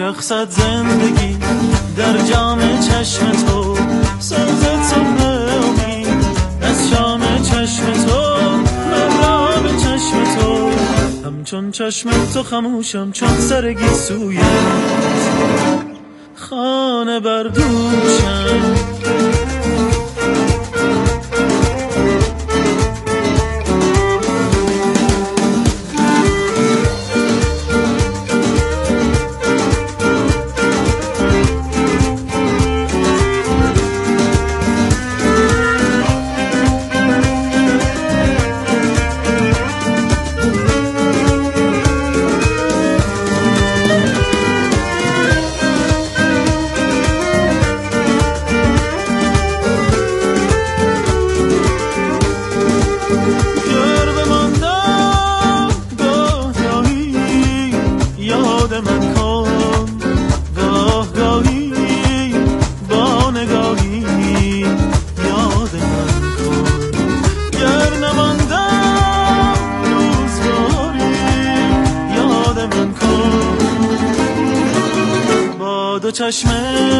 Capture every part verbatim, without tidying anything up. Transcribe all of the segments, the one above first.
میرقصد زندگی در جام چشم تو، سوز صبح امید از شام چشم تو، مهراب چشم تو، همچون چشم تو خموشم چون سر گیسوی خانه بردوشم. چشم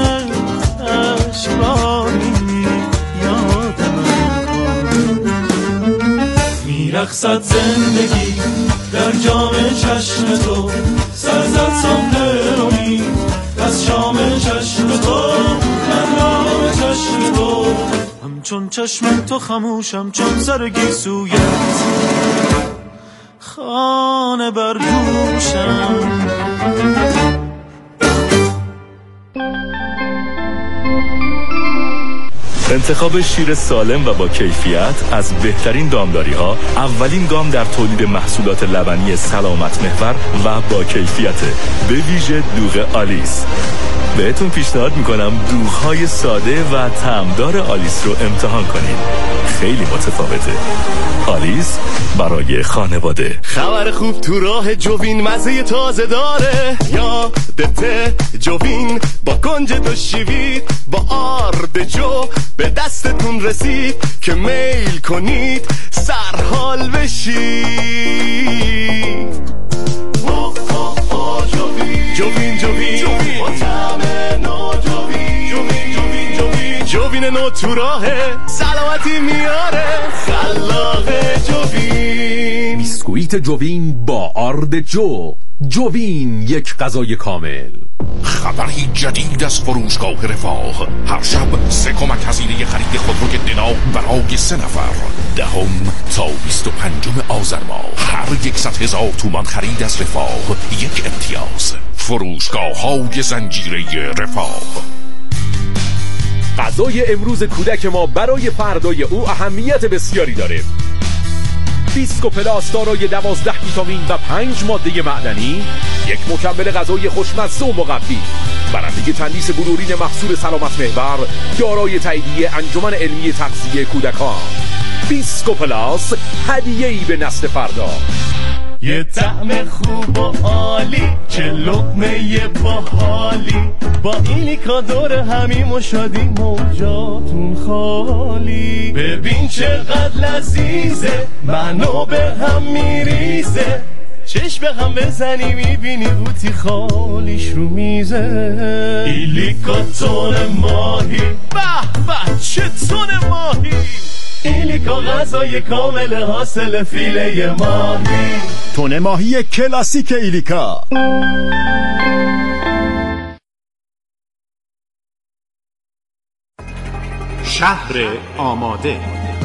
اشباری یادم کن، میرقصد زندگی در جام چشم تو، سرزد صبح امید از شام چشم تو، مهراب چشم تو، همچون چشم تو خموشم چون سر گیسویت خانه بردوشم. انتخاب شیر سالم و با کیفیت از بهترین دامداری ها اولین گام در تولید محصولات لبنی سلامت محور و با کیفیت، به ویژه دوغ آلیس. بهتون پیشنهاد میکنم دوغ‌های ساده و طعمدار آلیس رو امتحان کنید، خیلی متفاوته. آلیس برای خانواده. خبر خوب تو راه جوین مزه تازه داره، یادته جوین با کنج دو شیوید با آرد جو به دستتون رسید که میل کنید سرحال بشید. جوین جوین جوین با طعم نو، جوین جوین جوین جوین جوین نو تو راهه، سلامتی میاره خلاق جوین. بیسکویت جوین با آرد جو. جوین، یک غذای کامل. خبری جدید از فروشگاه رفاه. هر شب سه کمک هزینه خرید خودروی دنا برای سه نفر. دهم تا بیست و پنجم آذر ماه هر یکصد هزار تومان خرید از رفاه یک امتیاز. فروشگاه های زنجیره رفاه. غذای امروز کودک ما برای فردای او اهمیت بسیاری داره. بیسکو پلاس دارای دوازده ویتامین و پنج ماده معدنی، یک مکمل غذایی خوشمزه و مقوی، برنده تندیس بلورین محصول سلامت محور، دارای تاییدیه انجمن علمی تغذیه کودکان. بیسکو پلاس، هدیه‌ای به نسل فردا. یه طعم خوب و عالی، چه لقمه باحالی، با ایلیکا دور همیم و شادی موجاتون خالی. ببین چقدر لذیذه، منو به هم میریزه، چشم به هم بزنی میبینی بوتی خالیش رو میزه. ایلیکا تون ماهی، به به چه تون ماهی، ایلیکا غذای کامل حاصل فیله ماهی. تون ماهی کلاسیک ایلیکا. شهر آماده.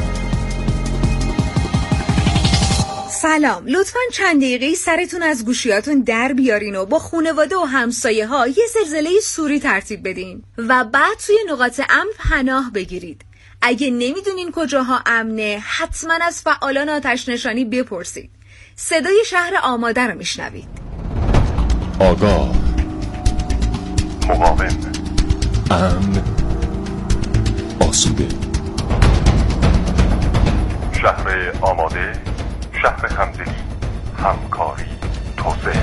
سلام، لطفاً چند دقیقه سرتون از گوشیاتون در بیارین و با خانواده و همسایه ها یه زلزله سوری ترتیب بدین و بعد توی نقاط امن پناه بگیرید. اگه نمیدونین کجاها امنه، حتما از فعالان آتش نشانی بپرسید. صدای شهر آماده رو میشنوید. آگاه، مقاوم، امن، آسوده. شهر آماده، شهر همدلی، همکاری، توسعه.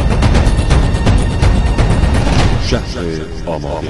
شهر آماده.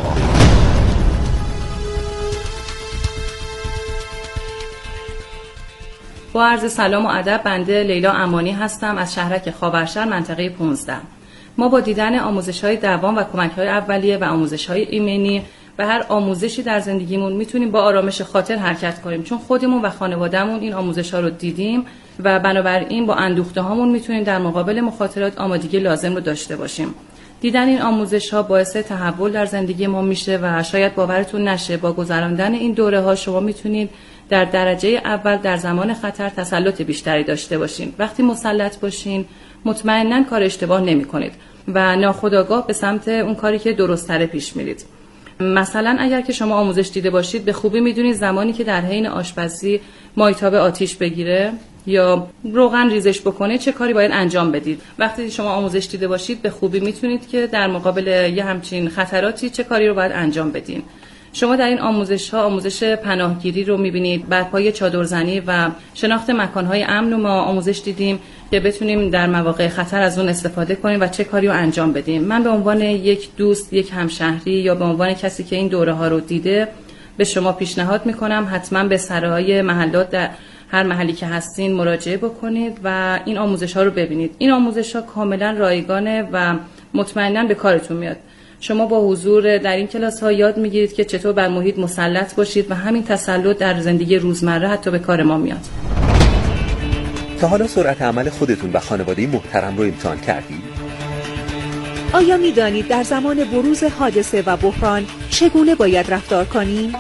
با عرض سلام و ادب، بنده لیلا امانی هستم از شهرک خاورشهر منطقه پانزده. ما با دیدن آموزش‌های دوام و کمک‌های اولیه و آموزش‌های ایمنی و هر آموزشی در زندگیمون میتونیم با آرامش خاطر حرکت کنیم، چون خودمون و خانوادهمون این آموزش‌ها رو دیدیم و بنابراین با اندوخته هامون میتونیم در مقابل مخاطرات آمادگی لازم رو داشته باشیم. دیدن این آموزش‌ها باعث تحول در زندگی ما میشه و شاید باورتون نشه با گذراندن این دوره‌ها شما میتونید در درجه اول در زمان خطر تسلط بیشتری داشته باشین. وقتی مسلط باشین مطمئناً کار اشتباه نمی‌کنید و ناخودآگاه به سمت اون کاری که درست‌تر پیش میرید. مثلا اگر که شما آموزش دیده باشید به خوبی میدونید زمانی که در حین آشپزی مایتاب آتیش بگیره یا روغن ریزش بکنه چه کاری باید انجام بدید. وقتی شما آموزش دیده باشید به خوبی میتونید که در مقابل یه همچین خطراتی چه کاری رو باید انجام بدین. شما در این آموزش‌ها آموزش پناهگیری رو می‌بینید، برپای چادرزنی و شناخت مکان‌های امن رو ما آموزش دیدیم که بتونیم در مواقع خطر از اون استفاده کنیم و چه کاری رو انجام بدیم. من به عنوان یک دوست، یک همشهری یا به عنوان کسی که این دوره‌ها رو دیده به شما پیشنهاد می‌کنم حتما به سرای محلات در هر محلی که هستین مراجعه بکنید و این آموزش‌ها رو ببینید. این آموزش‌ها کاملا رایگانه و مطمئناً به کارتون میاد. شما با حضور در این کلاس ها یاد میگیرید که چطور بر محیط مسلط باشید و همین تسلط در زندگی روزمره حتی به کار ما میاد. تا حالا سرعت عمل خودتون و خانواده محترم رو امتحان کردید؟ آیا میدانید در زمان بروز حادثه و بحران چگونه باید رفتار کنیم؟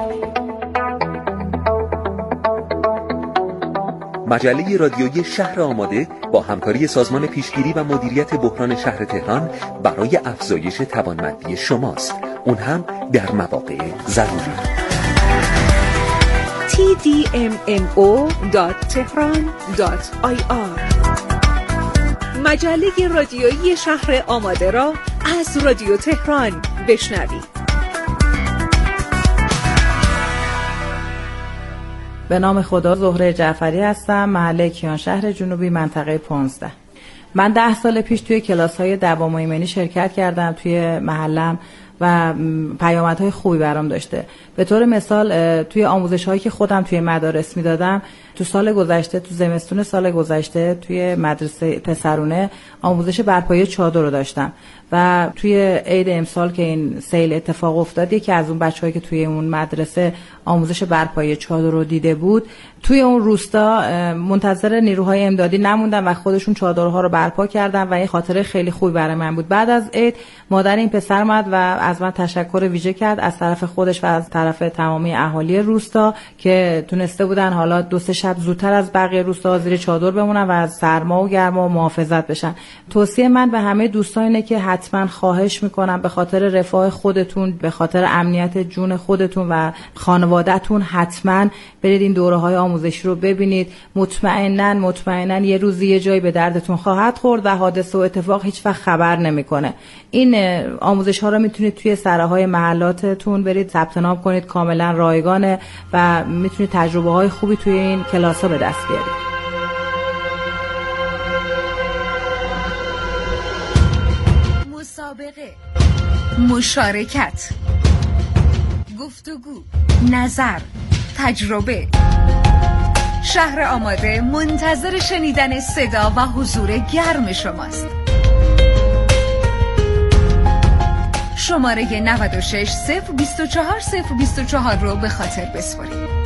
مجله رادیویی شهر آماده با همکاری سازمان پیشگیری و مدیریت بحران شهر تهران برای افزایش توانمندی شماست، اون هم در مواقع ضروری. تی دی ام ام او دات تهران دات آی آر مجله رادیویی شهر آماده را از رادیو تهران بشنوید. به نام خدا، زهره جعفری هستم، محله کیانشهر جنوبی، منطقه پانزده. من ده سال پیش توی کلاس‌های دوام و ایمنی شرکت کردم توی محلم و پیامدهای خوبی برام داشته. به طور مثال توی آموزش‌هایی که خودم توی مدارس میدادم، تو سال گذشته، تو زمستون سال گذشته توی مدرسه پسرونه آموزش برپایی چادر رو داشتم و توی عید امسال که این سیل اتفاق افتاد، یکی از اون بچه‌هایی که توی اون مدرسه آموزش برپایی چادر رو دیده بود توی اون روستا منتظر نیروهای امدادی نموندن و خودشون چادرها رو برپا کردن و این خاطره خیلی خوبی برای من بود. بعد از عید مادر این پسر اومد و از من تشکر ویژه کرد از طرف خودش و از طرف تمامی اهالی روستا که تونسته بودن حالا دو سه شب زودتر از بقیه روستا زیر چادر بمونن و از سرما و گرما محافظت بشن. توصیه من به همه دوستان اینه که حتما خواهش میکنم به خاطر رفاه خودتون، به خاطر امنیت جون خودتون و خانواده‌تون حتما برید این دوره‌های آموزشی رو ببینید. مطمئناً مطمئناً یه روزی یه جایی به دردتون خواهد خورد و حادثه و اتفاق هیچ وقت خبر نمیکنه. این آموزش‌ها رو میتونید توی سراهای محلاتتون برید ثبت نام کنید، کاملا رایگانه و میتونید تجربه‌های خوبی توی این کلاس‌ها به دست بیارید. مسابقه، مشارکت، گفتگو، نظر، تجربه. شهر آماده منتظر شنیدن صدا و حضور گرم شماست. شماره نود و شش صفر بیست و چهار صفر بیست و چهار رو به خاطر بسپارید.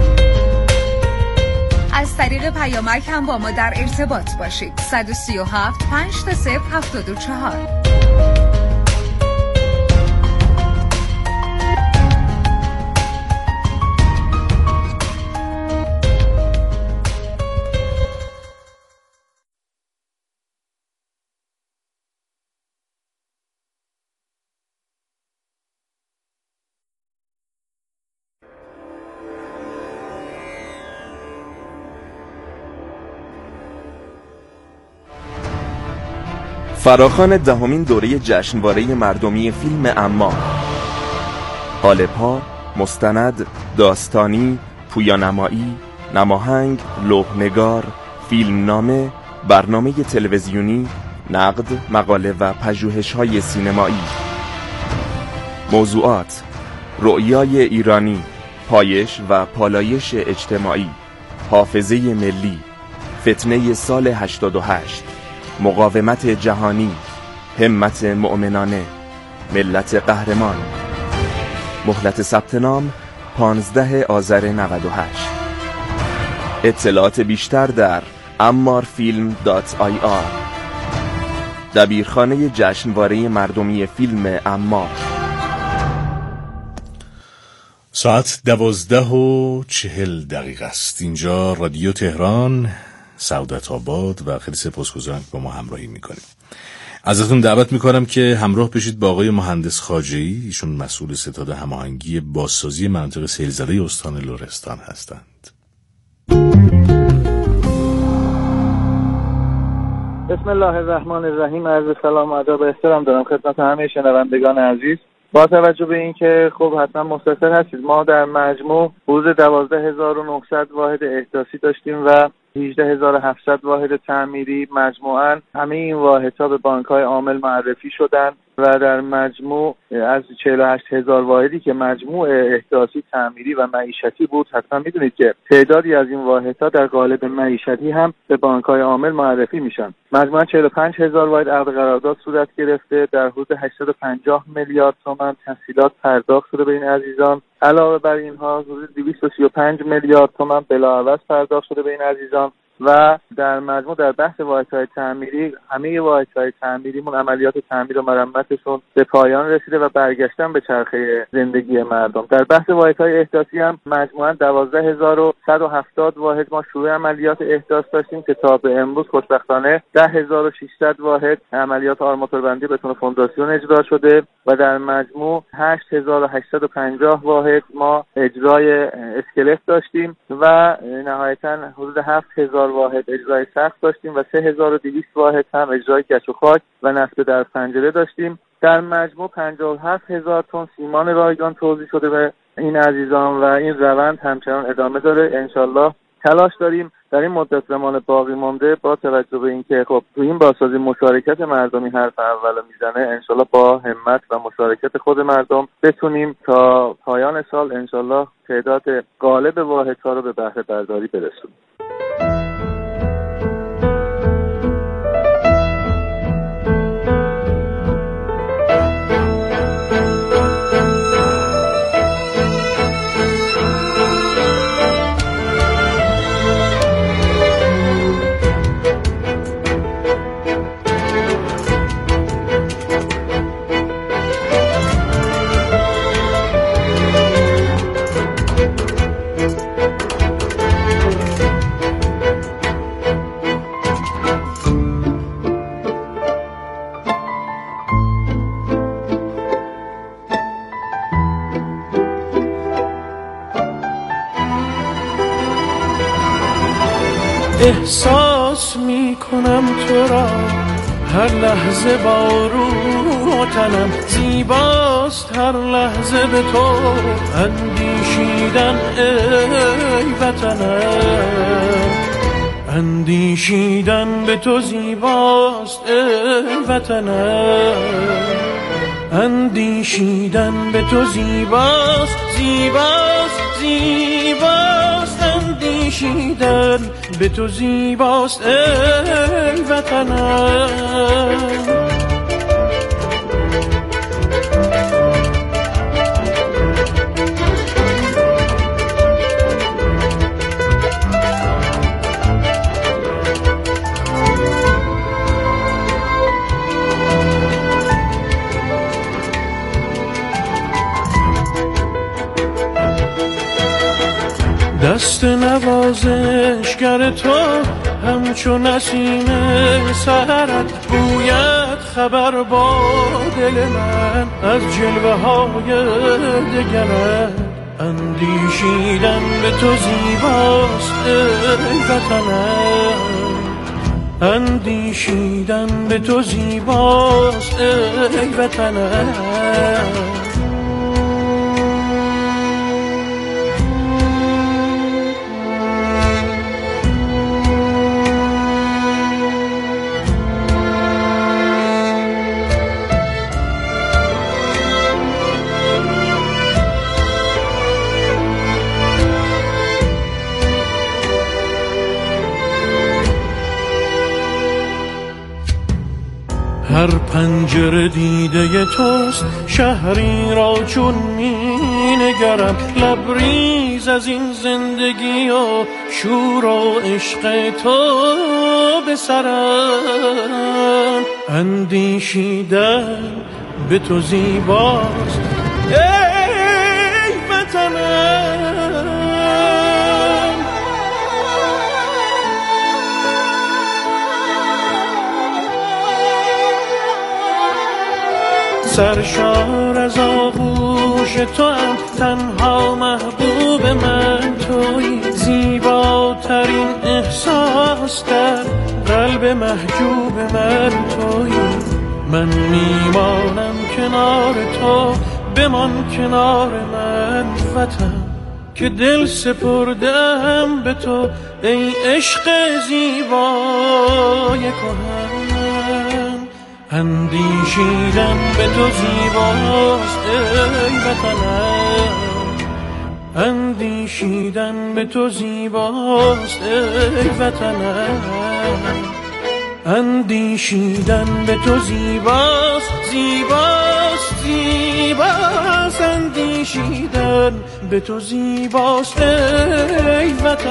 از طریق پیامک هم با ما در ارتباط باشید. صد و سی و هفت پنج تا صفر هفتاد و چهار. فراخوان دهمین دوره جشنواره مردمی فیلم اما، قالب‌ها، مستند، داستانی، پویانمایی، نماهنگ، لوح‌نگار، فیلمنامه، برنامه تلویزیونی، نقد، مقاله و پژوهش‌های سینمایی. موضوعات: رؤیای ایرانی، پایش و پالایش اجتماعی، حافظه ملی، فتنه سال هشتاد و هشت، مقاومت جهانی، همت مؤمنانه، ملت قهرمان. مهلت ثبت نام پانزده آذر نود و هشت. اطلاعات بیشتر در امار فیلم دات آی آر. دبیرخانه جشنواره مردمی فیلم امار. ساعت دوازده و چهل دقیقه است. اینجا رادیو تهران، سعادت آباد و خیلی سپاسگزارم که با ما همراهی میکنیم. ازتون دعوت میکنم که همراه بشید با آقای مهندس خواجه‌ای. ایشون مسئول ستاد هماهنگی بازسازی مناطق سیل‌زده استان لرستان هستند. بسم الله الرحمن الرحیم. عرض سلام و ادب و احترام دارم خدمت همه شنوندگان عزیز. با توجه به اینکه خب حتما مستحضر هستید ما در مجموع حدود دوازده هزار و نهصد واحد احداثی داشتیم و هجده هزار و هفتصد واحد تعمیری. مجموعاً همه این واحدها به بانک‌های عامل معرفی شدند و در مجموع از چهل و هشت هزار واحدی که مجموع احداثی تعمیری و معیشتی بود، حتما میدونید که تعدادی از این واحدها در قالب معیشتی هم به بانک‌های عامل معرفی میشن. مجموعاً چهل و پنج هزار واحد عقد قرارداد صورت گرفته، در حدود هشتصد و پنجاه میلیارد تومان تسهیلات پرداخت شده به این عزیزان. علاوه بر اینها حدود دویست و سی و پنج میلیارد تومان بلاعوض پرداخت شده به این عزیزان و در مجموع در بحث واحدهای تعمیری همه واحدهای تعمیریمون عملیات تعمیر و مرمتشون به پایان رسیده و برگشتن به چرخه زندگی مردم. در بحث واحدهای احداثی هم مجموعاً دوازده هزار و صد و هفتاد واحد ما شروع عملیات احداث داشتیم که تا به امروز خوشبختانه ده هزار و ششصد واحد عملیات آرماتوربندی بتون فونداسیون اجرا شده و در مجموع هشت هزار و هشتصد و پنجاه واحد ما اجرای اسکلت داشتیم و نهایتاً حدود هفت هزار واحد اجرای سقف داشتیم و سه هزار و دویست واحد هم اجرای گچ و خاک و نصب در پنجره داشتیم. در مجموع پنجاه و هفت هزار تن سیمان رایگان توزیع شده به این عزیزان و این روند همچنان ادامه داره. انشالله تلاش داریم در این مدت زمان باقی مانده با توجه به اینکه خب تو این بازسازی مشارکت مردمی حرف اولو میزنه، انشالله با همت و مشارکت خود مردم بتونیم تا پایان سال انشالله تعداد غالب واحدها رو به بهره برداری برسونیم. احساس می کنم تو را هر لحظه با روح تنم، زیباست هر لحظه به تو اندیشیدن ای وطنم، اندیشیدن به تو زیباست ای وطنم، اندیشیدن به تو زیباست زیباست زیباست، اندیشیدن به تو زیباست ای وطنم. دست نوازشگر تو همچو نسیم سحرت گوید خبر با دل من از جلوه های دگرت، اندیشیدن به تو زیباست ای وطنم، اندیشیدن به تو زیباست ای وطنم. هر در پنجره دیده توست، شهری را چون می نگرم، لبریز از این زندگی و شور و عشق تو به سرم. اندیشیدن به تو زیباست ای وطنم، سرشار از آغوش تو هم، تنها محبوب من تویی، زیباترین احساس در قلب محجوب من تویی. من میمانم کنار تو، بمان کنار من وطن، که دل سپردم به تو ای عشق زیبای کهن. اندیشیدن به تو زیباست ای وطنم، اندیشیدن به تو زیباست ای وطنم، اندیشیدن به تو زیباست زیباست زیباست، اندیشیدن به تو زیباست ای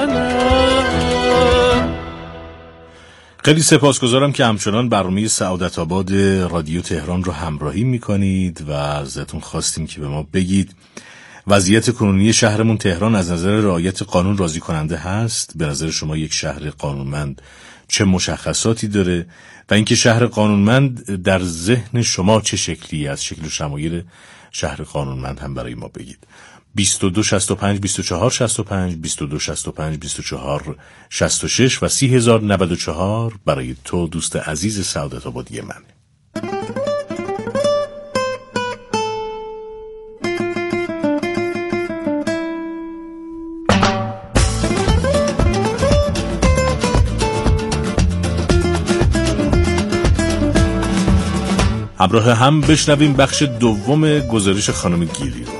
وطنم. خیلی سپاسگزارم که همچنان برنامه سعادت آباد رادیو تهران رو همراهی میکنید و ازتون خواستیم که به ما بگید وضعیت کنونی شهرمون تهران از نظر رعایت قانون راضی کننده هست؟ به نظر شما یک شهر قانونمند چه مشخصاتی داره و اینکه شهر قانونمند در ذهن شما چه شکلی است؟ شکل و شمایل شهر قانونمند هم برای ما بگید. بیست و دو شصت و پنج بیست و چهار شصت و پنج، بیست و دو شصت و پنج بیست و چهار شصت و شش و سی هزار و نود و چهار برای تو دوست عزیز سعادت آبادی من. همراه هم بشنویم بخش دوم گزارش خانم گیری رو.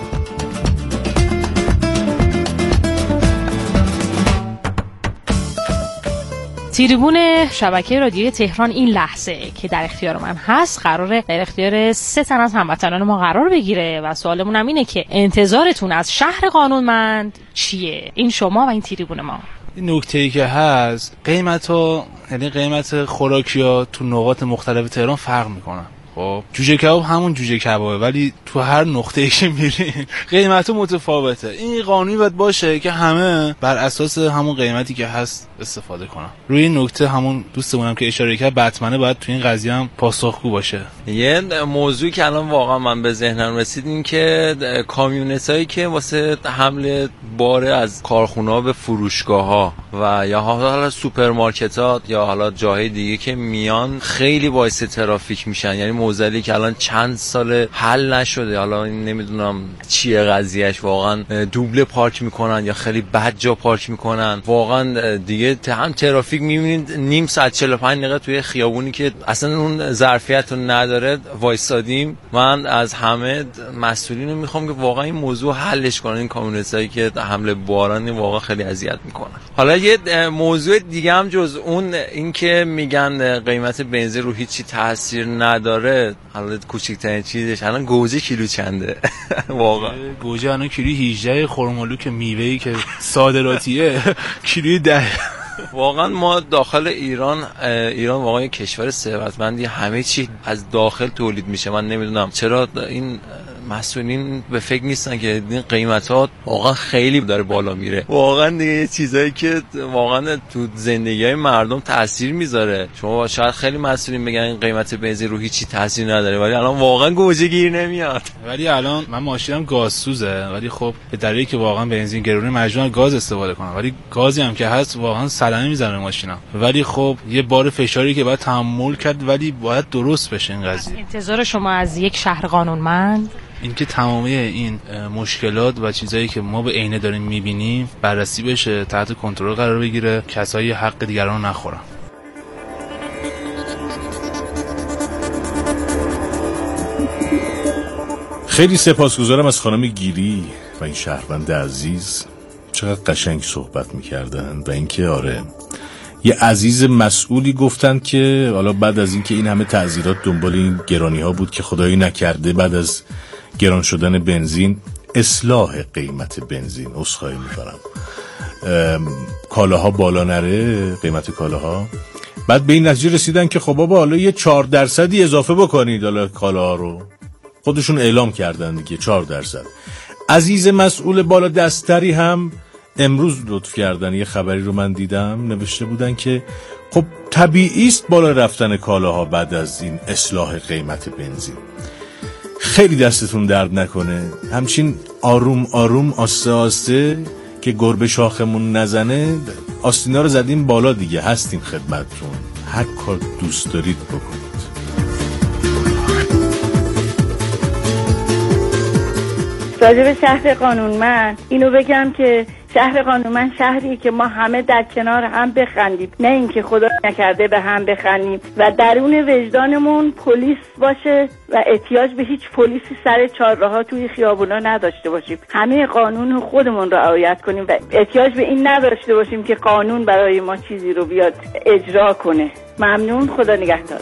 تریبون شبکه رادیوی تهران این لحظه که در اختیار من هست قراره در اختیار سه تن از هموطنان ما قرار بگیره و سوالمون هم اینه که انتظارتون از شهر قانونمند چیه؟ این شما و این تریبون ما. این نکته‌ای که هست، قیمت‌ها، یعنی قیمت خوراکی‌ها تو نقاط مختلف تهران فرق می‌کنن. خب جوجه کباب همون جوجه کبابه، ولی تو هر نقطه‌ای که میرین قیمت‌ها متفاوته. این قانونی باید باشه که همه بر اساس همون قیمتی که هست استفاده کنن. روی این نکته همون دوستمونم که اشاره کرد بتمنه باید تو این قضیه هم پاسخگو باشه. یه موضوعی که الان واقعا من به ذهنم رسید این که کامیونتایی که واسه حمل بار از کارخونه‌ها به فروشگاه‌ها و یا حالا سوپرمارکت‌ها یا حالا جاهای دیگه که میان خیلی باعث ترافیک میشن. یعنی موزلی که الان چند سال حل نشده، حالا نمیدونم چیه قضیهش، واقعا دوبله پارک میکنن یا خیلی بد جا پارک میکنن. واقعا دیگه هم ترافیک میبینید نیم ساعت چهل و پنج دقیقه توی خیابونی که اصلا اون ظرفیت رو نداره وایسادیم. من از همه مسئولین رو میخوام که واقعا این موضوع حلش کنن. این کامیونیتایی که حمله باران واقعا خیلی اذیت میکنن. حالا یه موضوع دیگه هم جز اون این که میگن قیمت بنزین رو هیچی تاثیر نداره، حالا کوچکترین چیزش الان گوجه کیلو چنده؟ واقعا گوجه الان کیلو هجده، خرمالو که میوه‌ای که صادراتیه کیلو ده. واقعا ما داخل ایران ایران واقعا یک کشور ثروتمندی، همه چی از داخل تولید میشه. من نمیدونم چرا این مسئولین به فکر نیستن که این قیمتات واقعا خیلی داره بالا میره. واقعا دیگه یه چیزایی که واقعا تو زندگی‌های مردم تاثیر میذاره. شما شاید خیلی مسئولین بگن این قیمت بنزین رو هیچی تاثیر نداره، ولی الان واقعا گوجه گیر نمیاد. ولی الان من ماشینم گازسوزه، ولی خب به دلیلی که واقعا بنزین گرونه مجبورم گاز استفاده کنم، ولی گازی هم که هست واقعا صدمه میزنه ماشینم. ولی خب یه بار فشاری که باید تحمل کرد، ولی باید درست بشه این قضیه. انتظار شما از یک شهر قانونمند اینکه تمامی این مشکلات و چیزایی که ما به عینه داریم میبینیم بررسی بشه، تحت کنترل قرار بگیره، کسایی حق دیگران رو نخورن. خیلی سپاسگزارم از خانم گیری و این شهروند عزیز، چقدر قشنگ صحبت میکردن و اینکه آره یه عزیز مسئولی گفتن که حالا بعد از اینکه این همه تعزیرات دنبال این گرانی ها بود که خدایی نکرده بعد از گران شدن بنزین اصلاح قیمت بنزین عذرخواهی می‌کنم کالاها بالا نره، قیمت کالاها، بعد به این نتیجه رسیدن که خب بابا حالا یه چهار درصدی اضافه بکنید حالا کالاها رو. خودشون اعلام کردن دیگه چهار درصد. عزیز مسئول بالا دستری هم امروز لطف کردن یه خبری رو من دیدم نوشته بودن که خب طبیعی است بالا رفتن کالاها بعد از این اصلاح قیمت بنزین. خیلی دستتون درد نکنه، همچین آروم آروم آسته آسته که گربه شاخمون نزنه آستینا رو زدیم بالا دیگه، هستیم خدمتتون، هر کار دوست دارید بکنید. راجع به شهر قانونمند اینو بگم که شهر قانونمند شهری که ما همه در کنار هم بخندیم، نه اینکه خدا نکرده به هم بخندیم و درون وجدانمون پلیس باشه و احتیاج به هیچ پلیسی سر چهارراه توی خیابونا نداشته باشیم. همه قانون خودمون رو رعایت کنیم و احتیاج به این نداشته باشیم که قانون برای ما چیزی رو بیاد اجرا کنه. ممنون، خدا نگهدار.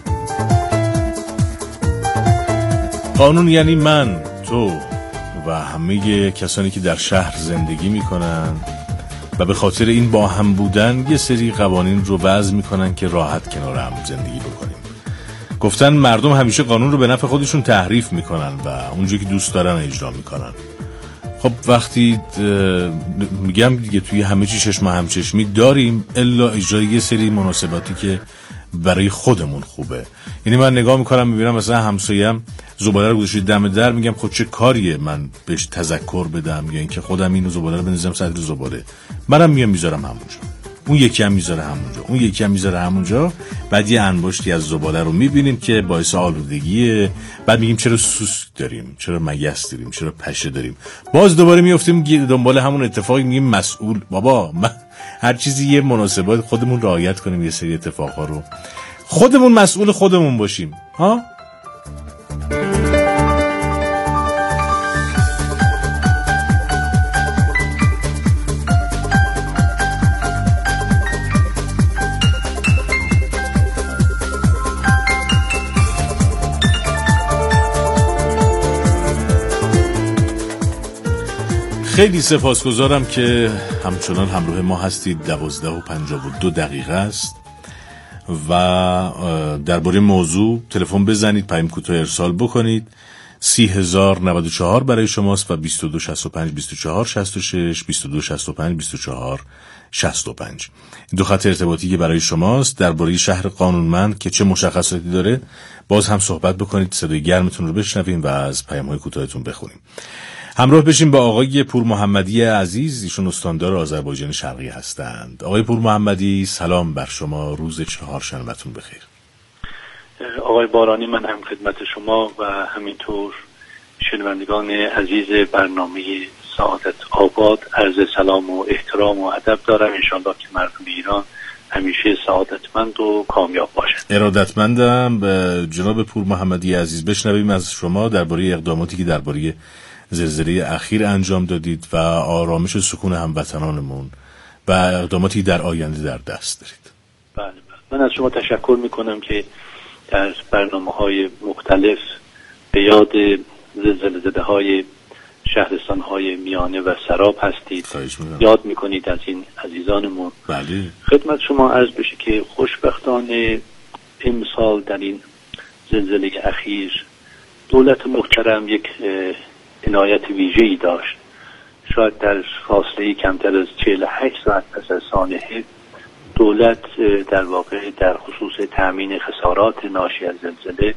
قانون یعنی من، تو و همه کسانی که در شهر زندگی میکنن و به خاطر این با هم بودن یه سری قوانین رو وضع میکنن که راحت کنار هم زندگی بکنیم. گفتن مردم همیشه قانون رو به نفع خودشون تحریف میکنن و اونجایی که دوست دارن اجرا میکنن. خب وقتی میگم دیگه توی همه چی چشم همچشمی داریم الا اجرای یه سری مناسباتی که برای خودمون خوبه. یعنی من نگاه میکنم میبینم مثلا همسایم زباله رو گذاشته دم در، میگم خب چه کاریه من بهش تذکر بدم یا اینکه خودم اینو زباله رو بندازم سر زباله، منم میام میذارم همونجا، اون یکی هم میذاره همونجا، اون یکی هم میذاره همونجا، بعد یه انباشتی از زباله رو میبینیم که باعث آلودگیه، بعد میگیم چرا سوسک داریم، چرا مگس داریم، چرا پشه داریم، باز دوباره میافتیم دنبال همون اتفاقی، میگیم مسئول. بابا من هر چیزی یه مناسبات خودمون رعایت کنیم، یه سری اتفاقا رو خودمون مسئول خودمون باشیم ها. خیلی سپاسگزارم که همچنان همراه ما هستید. دوازده و پنجاه و دو دقیقه است و درباره موضوع تلفن بزنید، پیام کوتاه ارسال بکنید. سی هزار نود و چهار برای شماست و بیست و دو شصت و پنج بیست و چهار شصت و شش، بیست و دو شصت و پنج بیست و چهار شصت و پنج. دو خط ارتباطی که برای شماست. درباره شهر قانونمند که چه مشخصاتی داره باز هم صحبت بکنید، صدای گرمتون رو بشنویم و از پیام‌های کوتاهتون بخونیم. همراه بشیم با آقای پور محمدی عزیز، ایشون استاندار آذربایجان شرقی هستند. آقای پور محمدی سلام بر شما، روز چهارشنبه‌تون بخیر. آقای بارانی، من هم خدمت شما و همینطور شنوندگان عزیز برنامه سعادت آباد عرض سلام و احترام و ادب دارم. انشاءالله که مردم ایران همیشه سعادتمند و کامیاب باشند. ارادتمندم. به جناب پور محمدی عزیز بشنویم از شما درباره اقداماتی که درباره زلزله اخیر انجام دادید و آرامش و سکون هموطنانمون و اقداماتی در آینده در دست دارید. بله بله. من از شما تشکر میکنم که در برنامه‌های مختلف به یاد زلزله زده های شهرستان های میانه و سراب هستید، یاد میکنید از این عزیزانمون. بله. خدمت شما عرض بشه که خوشبختانه امسال در این زلزله اخیر دولت محترم یک عنایت ویژه‌ای داشت. شاید در فاصله کمتر از چهل و هشت ساعت پس از سانحه دولت در واقع در خصوص تأمین خسارات ناشی از زلزله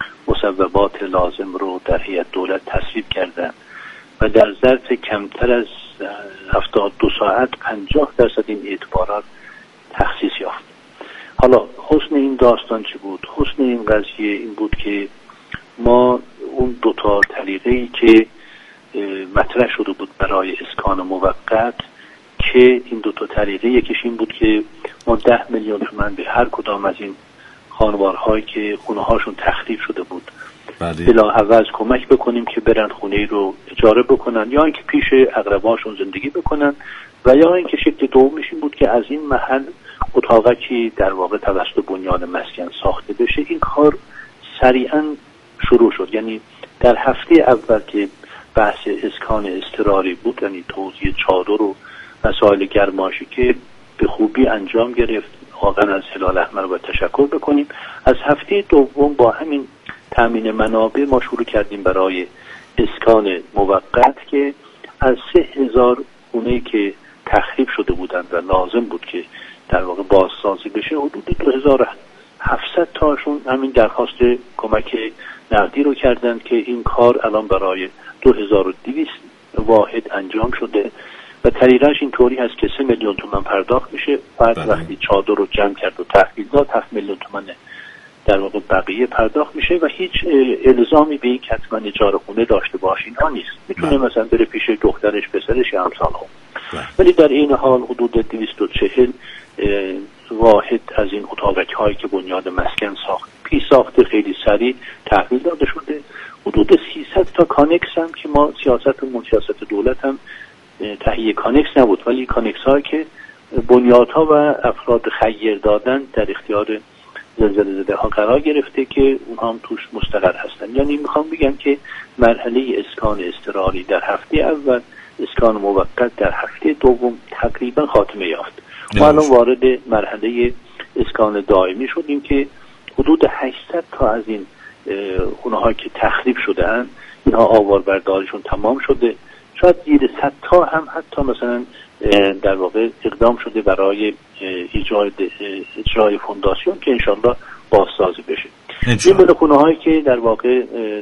مصوبات لازم رو در هیئت دولت تصویب کردن و در ظرف کمتر از هفتاد و دو ساعت پنجاه درصد این اعتبارات تخصیص یافت. حالا حسن این داستان چی بود؟ حسن این قضیه این بود که ما اون دوتا طریقه‌ای که مطرح شده بود برای اسکان موقت، که این دوتا طریقه یکیش این بود که ما ده میلیون تومان به هر کدام از این خانوارهایی که خونه هاشون تخریب شده بود بلا عوض کمک بکنیم که برن خونه رو اجاره بکنن یا اینکه پیش اقرباشون زندگی بکنن، و یا اینکه شکل دومش این بود که از این محل اتاقکی در واقع توسط بنیاد مسکن ساخته بشه. این کار سریعا شروع شد، یعنی در هفته اول که بحث اسکان اضطراری بود، یعنی توزیع چادر و وسایل گرمایشی که به خوبی انجام گرفت، واقعا از هلال احمر باید تشکر بکنیم. از هفته دوم با همین تامین منابع ما شروع کردیم برای اسکان موقت که از سه هزار خونه‌ای که تخریب شده بودند و لازم بود که در واقع بازسازی بشه، حدود دو هزار و هفتصد تاشون همین درخواست کمک نقدی رو کردن که این کار الان برای دو هزار و دویست واحد انجام شده و طریقش این طوری هست که سه میلیون تومان پرداخت میشه. بعد بله. وقتی چادر رو جمع کرد و تحویل داد هفت میلیون تومان در واقع بقیه پرداخت میشه و هیچ الزامی به این که حتما اجاره خونه داشته باشه اینها نیست. میتونه بله. مثلا بره پیش دخترش، پسرش یا همسال هم. بله. ولی در این حال حدود دویست و چهل واحد از این اتاقک هایی که بنیاد مسکن ساخت پی ساخته خیلی سریع تحویل داده شده. حدود سیصد تا کانکس هم که ما سیاستمون سیاست دولت هم تهیه کانکس نبود، ولی کانکس هایی که بنیادها و افراد خیر دادن در اختیار زلزله زده ها قرار گرفته که اونها هم توش مستقر هستن. یعنی میخوام بگم که مرحله اسکان اضطراری در هفته اول، اسکان موقت در هفته دوم تقریبا خاتمه یافت. ما الان وارد مرحله اسکان دائمی شدیم که حدود هشتصد تا از این خونه ها که تخریب شده اند اینها آواربرداریشون تمام شده. شاید زیر صد تا هم حتی مثلا در واقع اقدام شده برای اجرای اجرای فونداسیون که انشالله بازسازی بشه. این بله خونه هایی که در واقع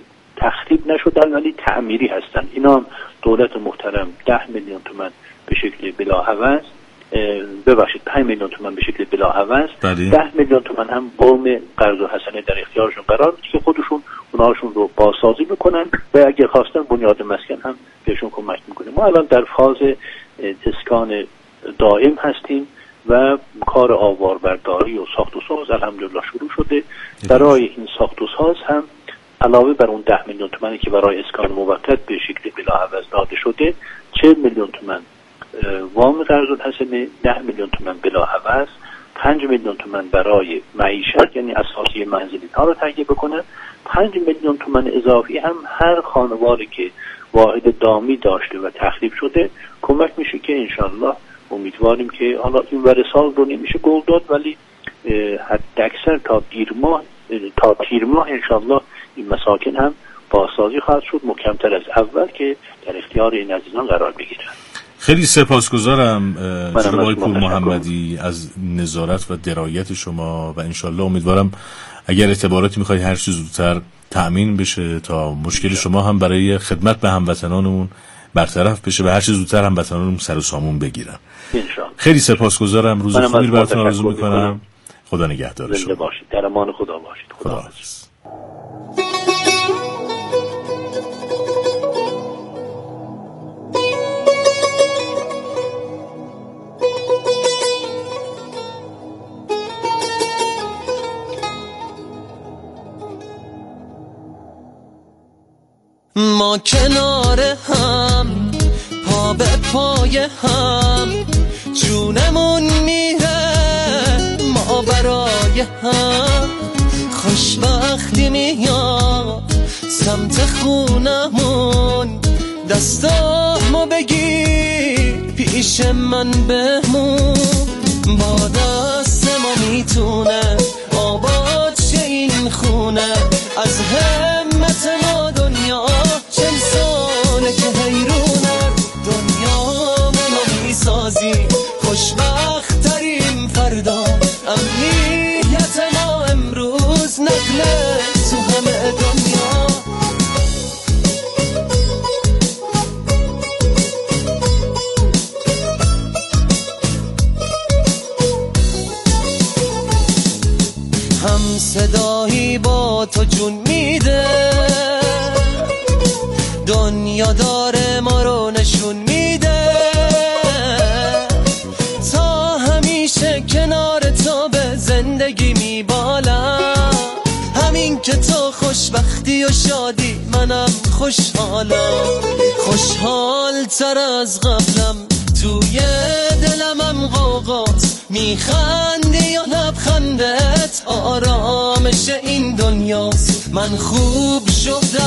تخریب نشدن ولی تعمیری هستن، اینا هم دولت محترم ده میلیون تومان به شکل بلاعوض ببخشید پنج میلیون تومان به شکل بلاعوض، ده میلیون تومان هم قوم قرض و حسنه در اختیارشون قرار میده که خودشون اونهاشون رو بازسازی میکنن و اگه خواستن بنیاد مسکن هم بهشون کمک میکنه. ما الان در فاز اسکان دائم هستیم و کار آواربرداری و ساخت و ساز الحمدلله شروع شده. برای این ساخت و ساز هم علاوه بر اون ده میلیون تومانی که برای اسکان موقت به شکل بلاعوض داده شده، چهل میلیون تومان وام قرض الحسنه، ده میلیون تومان بلاعوض، پنج میلیون تومان برای معیشت یعنی اساسی منزلی ها رو تهیه بکنن، پنج میلیون تومان اضافی هم هر خانواری که واحد دامی داشته و تخریب شده کمک میشه که انشالله امیدواریم که حالا این ور سال رو نمیشه گل داد ولی حد اکثر تا دیر ماه تا تیر ماه انشالله این مساکن هم بازسازی خواهد شد محکمتر از اول که در اختیار این عزیزان قرار بگیرن. خیلی سپاسگزارم جناب آقای پور محمدی از نظارت و درایت شما و انشالله امیدوارم اگر اعتباراتی میخواید هر چیز زودتر تأمین بشه تا مشکل شما هم برای خدمت به هموطنانمون برطرف بشه و هر چیز زودتر هموطنانمون سر و سامون بگیرن. انشالله. خیلی سپاسگزارم، روز خوبی براتون آرزو میکنم. خدا نگهدار شما. باشید. در امان خدا باشید. خدا, خدا حافظ. ما کنار هم پا به پای هم جونمون میره ما برای هم خوشبختی میاد سمت خونمون دستامو بگیر پیش من بمون با دست ما میتونه آباد شه این خونه از همت ما دنیا چل ساله که حیرونه دنیا منو میسازی خوشبخت ترین فردا امنیت ما امروز نقله تو همه دنیا هم صدایی با تو جون میده دنیا داره ما رو نشون میده تا همیشه کنار تو به زندگی میبالم همین که تو خوشبختی و شادی منم خوشحالم خوشحال تر از قبلم توی دلمم قوقات میخندی یا لبخندت آرامش این دنیاست من خوب شدم